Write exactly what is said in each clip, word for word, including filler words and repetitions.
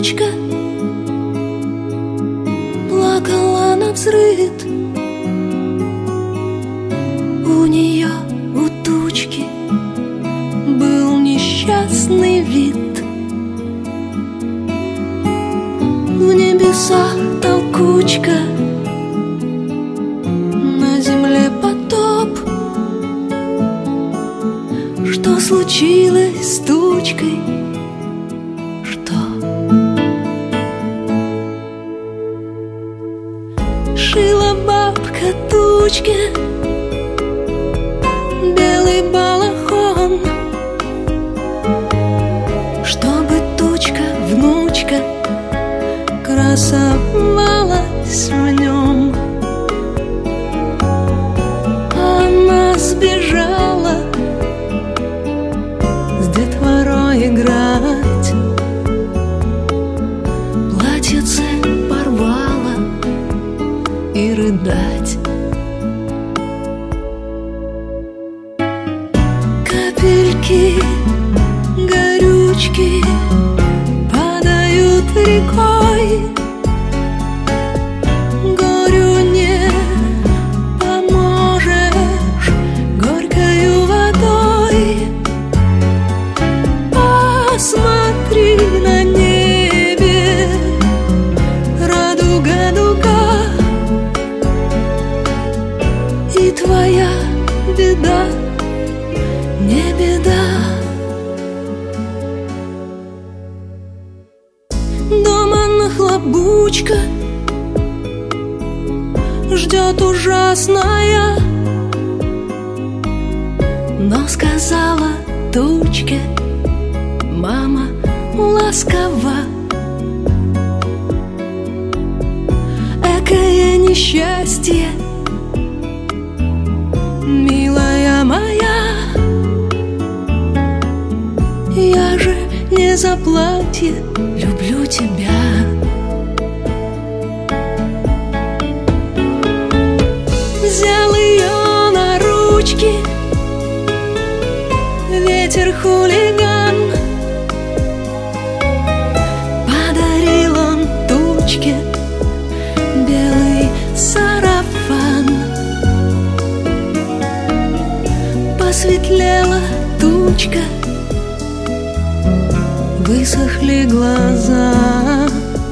тучка плакала навзрыд. У нее, у тучки, был несчастный вид. В небесах толкучка, на земле потоп. Что случилось с тучкой? Что? Шила бабка тучке белый балахон, чтобы тучка, внучка, красовалась в нем. Она сбежала с детворой играть, платьице порвала и рыдать. Капельки горючки падают рекой. Горю не поможешь горькою водой. Посмотри на небе, радуга, дуга, и твоя беда не беда. Дома нахлобучка ждет ужасная, но сказала тучке мама ласкова: экое несчастье, милая моя. Я же не за платье люблю тебя. Взял ее на ручки ветер хулиган, подарил он тучке белый сарафан. Посветлела тучка, высохли глаза,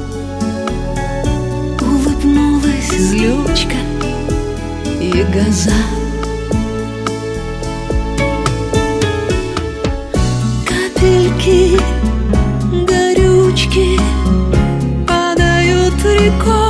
улыбнулась злючка и газа. Капельки горючки падают рекой.